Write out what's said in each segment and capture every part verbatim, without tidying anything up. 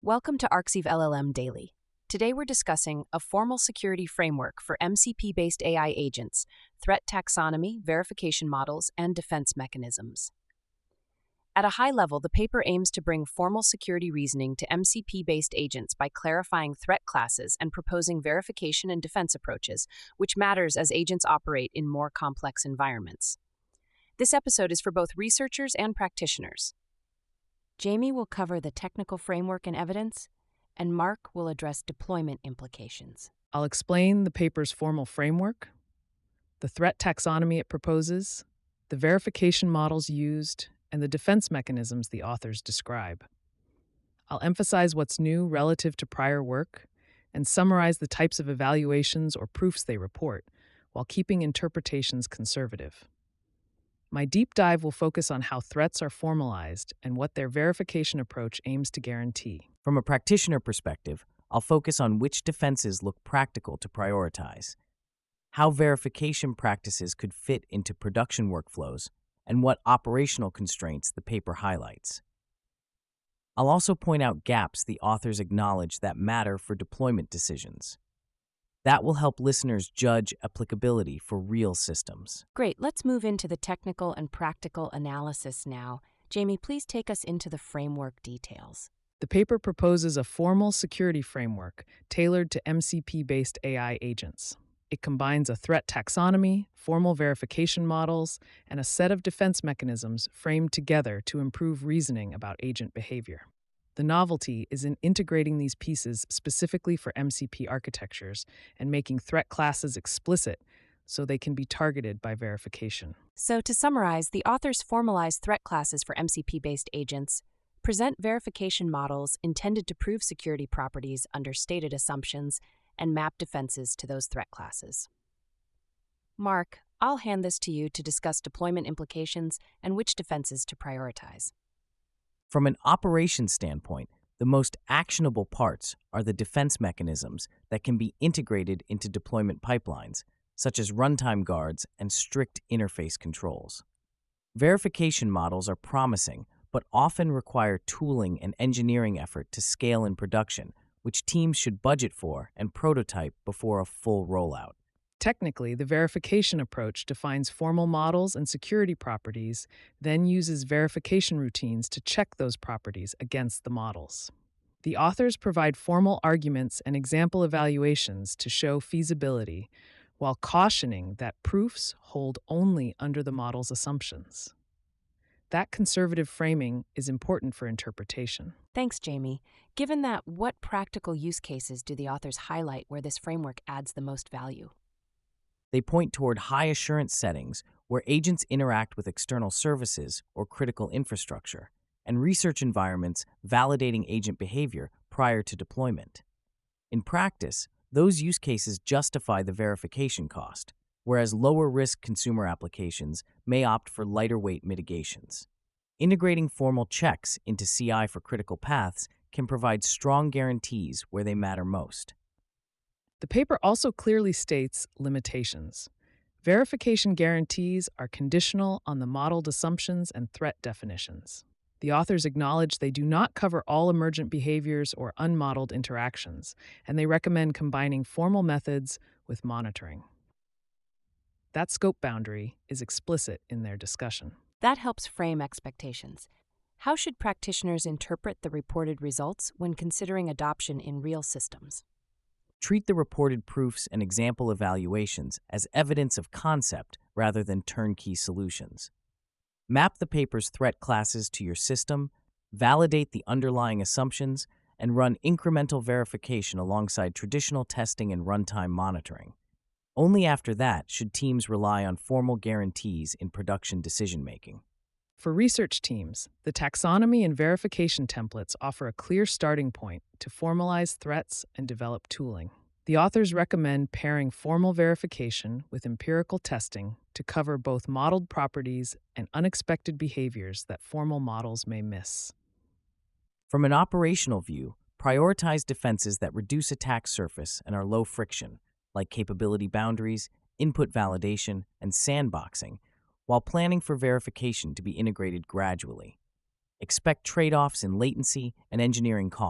Welcome to Arxiv L L M Daily. Today we're discussing a formal security framework for M C P-based A I agents, threat taxonomy, verification models, and defense mechanisms. At a high level, the paper aims to bring formal security reasoning to M C P-based agents by clarifying threat classes and proposing verification and defense approaches, which matters as agents operate in more complex environments. This episode is for both researchers and practitioners. Jamie will cover the technical framework and evidence, and Mark will address deployment implications. I'll explain the paper's formal framework, the threat taxonomy it proposes, the verification models used, and the defense mechanisms the authors describe. I'll emphasize what's new relative to prior work and summarize the types of evaluations or proofs they report, while keeping interpretations conservative. My deep dive will focus on how threats are formalized and what their verification approach aims to guarantee. From a practitioner perspective, I'll focus on which defenses look practical to prioritize, how verification practices could fit into production workflows, and what operational constraints the paper highlights. I'll also point out gaps the authors acknowledge that matter for deployment decisions. That will help listeners judge applicability for real systems. Great, let's move into the technical and practical analysis now. Jamie, please take us into the framework details. The paper proposes a formal security framework tailored to M C P-based A I agents. It combines a threat taxonomy, formal verification models, and a set of defense mechanisms framed together to improve reasoning about agent behavior. The novelty is in integrating these pieces specifically for M C P architectures and making threat classes explicit so they can be targeted by verification. So, to summarize, the authors formalize threat classes for M C P-based agents, present verification models intended to prove security properties under stated assumptions, and map defenses to those threat classes. Mark, I'll hand this to you to discuss deployment implications and which defenses to prioritize. From an operations standpoint, the most actionable parts are the defense mechanisms that can be integrated into deployment pipelines, such as runtime guards and strict interface controls. Verification models are promising, but often require tooling and engineering effort to scale in production, which teams should budget for and prototype before a full rollout. Technically, the verification approach defines formal models and security properties, then uses verification routines to check those properties against the models. The authors provide formal arguments and example evaluations to show feasibility, while cautioning that proofs hold only under the model's assumptions. That conservative framing is important for interpretation. Thanks, Jamie. Given that, what practical use cases do the authors highlight where this framework adds the most value? They point toward high-assurance settings where agents interact with external services or critical infrastructure, and research environments validating agent behavior prior to deployment. In practice, those use cases justify the verification cost, whereas lower-risk consumer applications may opt for lighter-weight mitigations. Integrating formal checks into C I for critical paths can provide strong guarantees where they matter most. The paper also clearly states limitations. Verification guarantees are conditional on the modeled assumptions and threat definitions. The authors acknowledge they do not cover all emergent behaviors or unmodeled interactions, and they recommend combining formal methods with monitoring. That scope boundary is explicit in their discussion. That helps frame expectations. How should practitioners interpret the reported results when considering adoption in real systems? Treat the reported proofs and example evaluations as evidence of concept rather than turnkey solutions. Map the paper's threat classes to your system, validate the underlying assumptions, and run incremental verification alongside traditional testing and runtime monitoring. Only after that should teams rely on formal guarantees in production decision-making. For research teams, the taxonomy and verification templates offer a clear starting point to formalize threats and develop tooling. The authors recommend pairing formal verification with empirical testing to cover both modeled properties and unexpected behaviors that formal models may miss. From an operational view, prioritize defenses that reduce attack surface and are low friction, like capability boundaries, input validation, and sandboxing, while planning for verification to be integrated gradually. Expect trade-offs in latency and engineering cost,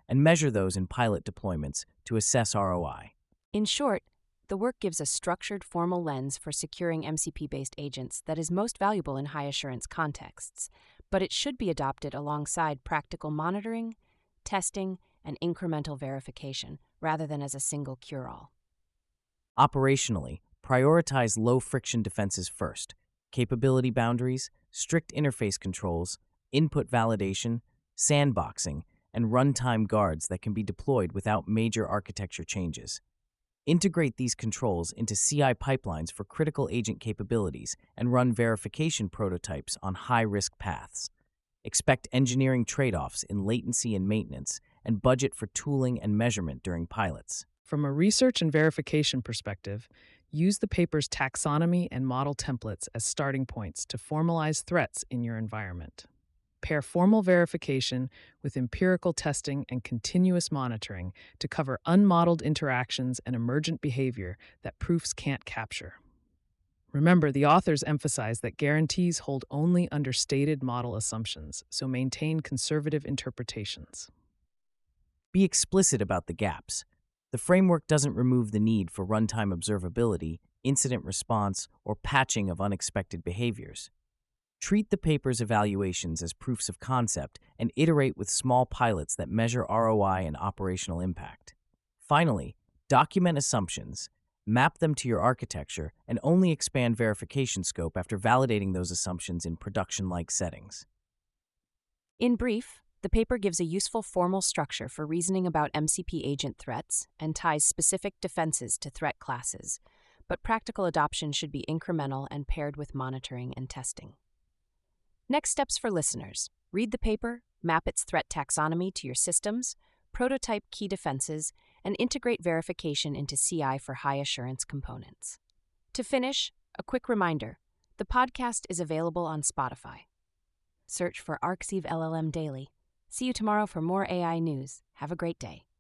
and measure those in pilot deployments to assess R O I. In short, the work gives a structured, formal lens for securing M C P-based agents that is most valuable in high-assurance contexts, but it should be adopted alongside practical monitoring, testing, and incremental verification, rather than as a single cure-all. Operationally, prioritize low-friction defenses first: capability boundaries, strict interface controls, input validation, sandboxing, and runtime guards that can be deployed without major architecture changes. Integrate these controls into C I pipelines for critical agent capabilities and run verification prototypes on high-risk paths. Expect engineering trade-offs in latency and maintenance, and budget for tooling and measurement during pilots. From a research and verification perspective, use the paper's taxonomy and model templates as starting points to formalize threats in your environment. Pair formal verification with empirical testing and continuous monitoring to cover unmodeled interactions and emergent behavior that proofs can't capture. Remember, the authors emphasize that guarantees hold only under stated model assumptions, so maintain conservative interpretations. Be explicit about the gaps. The framework doesn't remove the need for runtime observability, incident response, or patching of unexpected behaviors. Treat the paper's evaluations as proofs of concept and iterate with small pilots that measure R O I and operational impact. Finally, document assumptions, map them to your architecture, and only expand verification scope after validating those assumptions in production-like settings. In brief, the paper gives a useful formal structure for reasoning about M C P agent threats and ties specific defenses to threat classes, but practical adoption should be incremental and paired with monitoring and testing. Next steps for listeners: read the paper, map its threat taxonomy to your systems, prototype key defenses, and integrate verification into C I for high-assurance components. To finish, a quick reminder: the podcast is available on Spotify. Search for Arxiv L L M Daily. See you tomorrow for more A I news. Have a great day.